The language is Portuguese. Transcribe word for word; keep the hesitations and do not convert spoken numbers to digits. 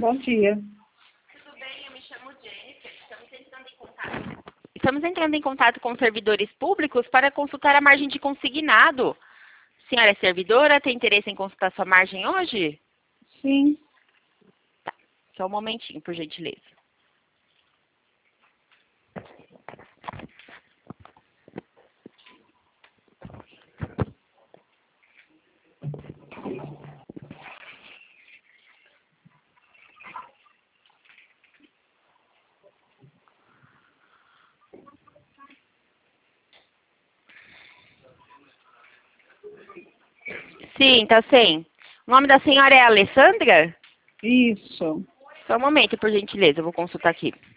Bom dia. Tudo bem? Eu me chamo Jennifer. Estamos entrando em contato. Estamos entrando em contato com servidores públicos para consultar a margem de consignado. Senhora é servidora, tem interesse em consultar sua margem hoje? Sim. Tá. Só um momentinho, por gentileza. Sim, tá sim. O nome da senhora é Alessandra? Isso. Só um momento, por gentileza, eu vou consultar aqui.